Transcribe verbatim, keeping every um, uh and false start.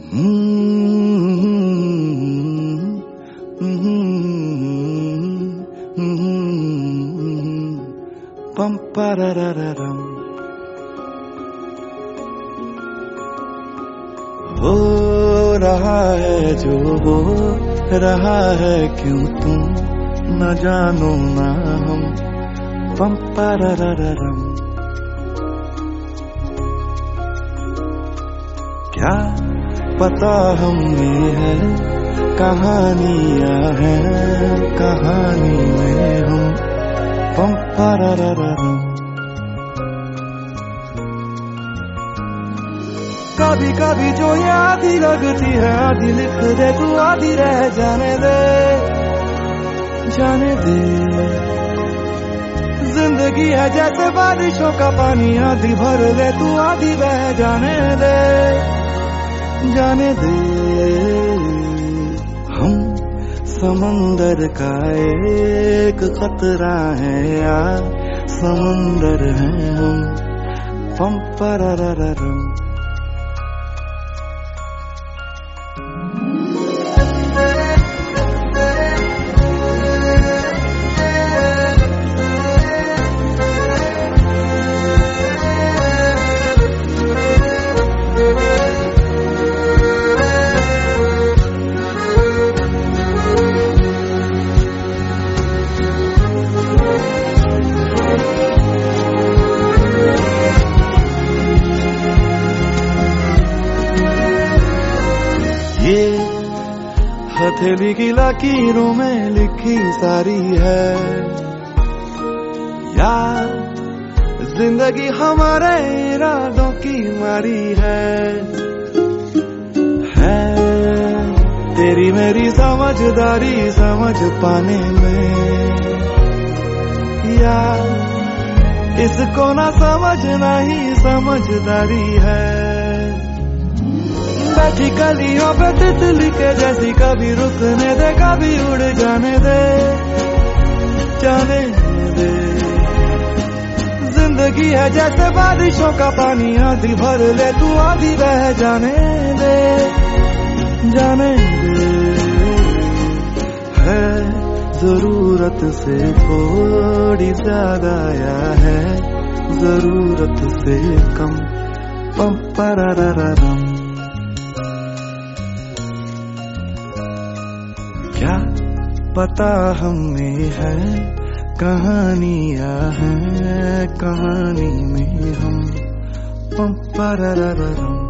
पम पररररम हो रहा है जो हो रहा है, क्यों तुम न जानो ना हम। पम पररररम क्या पता हमें है कहानियां हैं, कहानी में हम। पम पररररम कभी कभी जो ये आधी लगती है, आधी लिख दे तू, आधी रह जाने दे, जाने दे। जिंदगी है जैसे बारिशों का पानी, आधी भर ले तू, आधी बह जाने दे, जाने दे। हम समंदर का एक खतरा है यार, समंदर हैं हम। पम पररररम ये हथेली की लकीरों में लिखी सारी है यार, जिंदगी हमारे इरादों की मारी है। है तेरी मेरी समझदारी समझ पाने में यार, इसको ना समझना ही समझदारी है। बैठी कलियों पे तितली के जैसी, कभी रुकने दे कभी उड़ जाने दे, जाने दे। जिंदगी है जैसे बारिशों का पानी, आधी भर ले तू, आधी बह जाने दे, जाने दे। है जरूरत से थोड़ी ज्यादा या है जरूरत से कम। पम पररररम क्या पता हमें है कहानियां हैं, कहानी में हम। पम पररररम